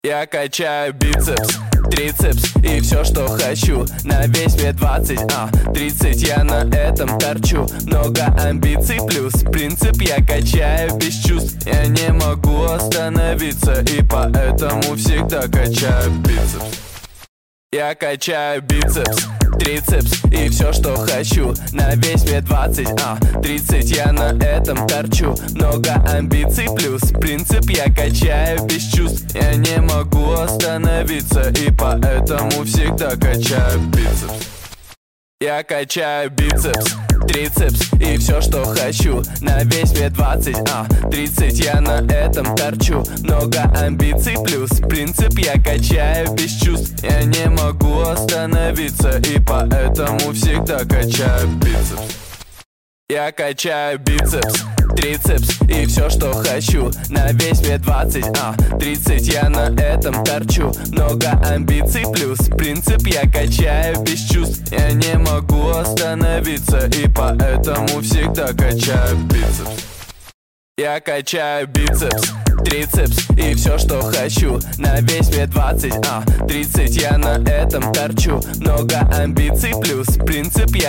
Я качаю бицепс, трицепс и все, что хочу. На весь мне 20, 30 я на этом торчу. Много амбиций плюс принцип, я качаю без чувств. Я не могу остановиться и поэтому всегда качаю бицепс. Я качаю бицепс, трицепс и все, что хочу. На весь мне 20, 30 я на этом торчу. Много амбиций плюс принцип, я качаю без чувств. Я не могу остановиться и поэтому всегда качаю бицепс. Я качаю бицепс, трицепс и все, что хочу. На весь мне 20, 30 я на этом торчу. Много амбиций плюс принцип, я качаю без чувств. Я не могу остановиться и поэтому всегда качаю бицепс. Я качаю бицепс, трицепс и все, что хочу. На весь мне 20, 30 я на этом торчу. Много амбиций плюс принцип, я качаю без чувств. Я не могу остановиться и поэтому всегда качаю бицепс. Я качаю бицепс, трицепс и все, что хочу. На весь мне 20, 30 я на этом торчу. Много амбиций плюс принцип, я